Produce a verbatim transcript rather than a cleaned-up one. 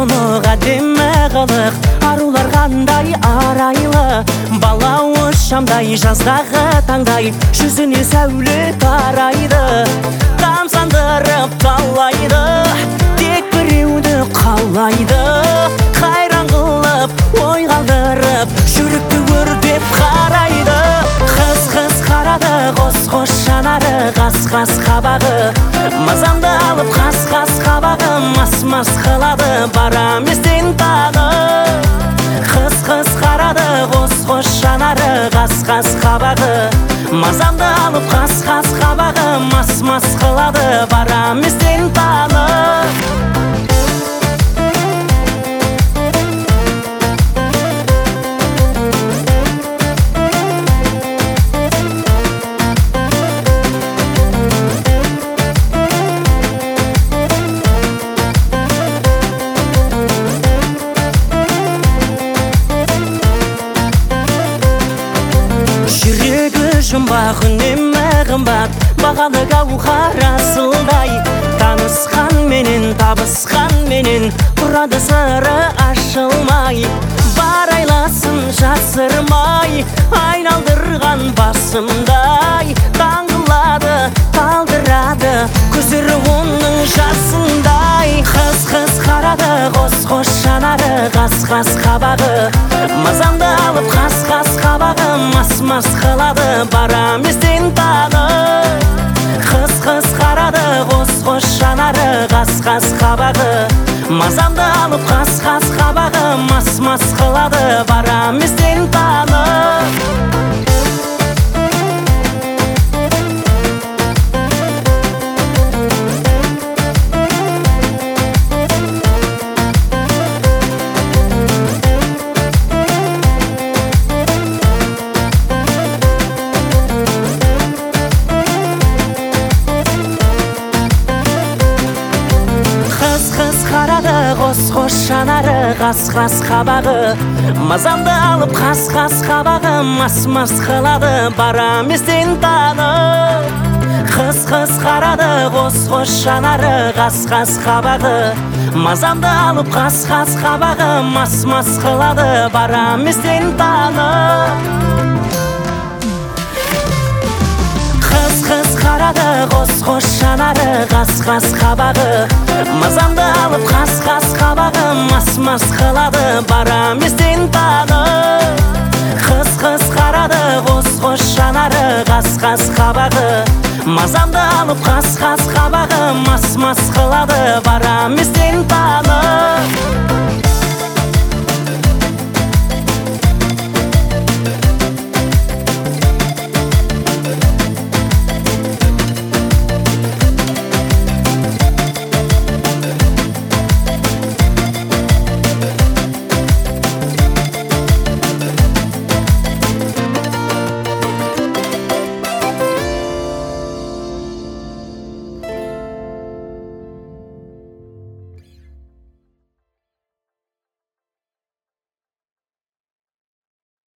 тұнық әдемі қылық, арулар қандай арайлы, балауы шамдай жаздағы таңдай, жүзіне сәуле тарайды, тамсандырып талайды, тек біреуді қалайды, қайран қылып, ой қалдырып, жүректі өртеп қарайды. Қыз-қыз қарады, қос-қос жанары, қас-қас қабағы, мазамды алып қас-қас қабағы, мас-мас қылады, барам естен тағы. Қыз-қыз қарады, қос-қос жанары, қас-қас қабағы, мазамды алып қас-қас қабағы, мас-мас қылады, барам естен тағы. Жұмбақ үнемі қымбат, бағалы гауһар асылдай, танысқан менен, табысқан менен, құрады сыры ашылмай, бар айласын жасырмай, айналдырған басымдай, таңғылады, талдырады, көздері оның жасындай. Қыз-қыз қарады, қос-қос жанары, қас-қас қабағы, мазамды алып қас-қас қабағы, мас-мас қылады, барам естен тағы. Қыз-қыз қарады, қос-қос жанары, қас-қас қабағы, мазамды алып қас-қас қабағы, мас-мас қылады, барам естен тағы. Қос-қос жанары, қас-қас қабағы, мазамды алып қас-қас қабағы, мас-мас қылады, барам естен тағы. Қыз-қыз қарады, қос-қос жанары, қас-қас қабағы, мазамды алып қас-қас қабағы, мас-мас қылады, барам естен тағы. Қыз-қыз қарады, қос-қос жанары, қас-қас қабағы, мазамды алып қас-қас қабағы, мас-мас қылады, барам естен тағы. Қыз-қыз қарады, қос-қос жанары, қас-қас қабағы, мазамды алып қас-қас қабағы, мас-мас қылады, барам естен тағы.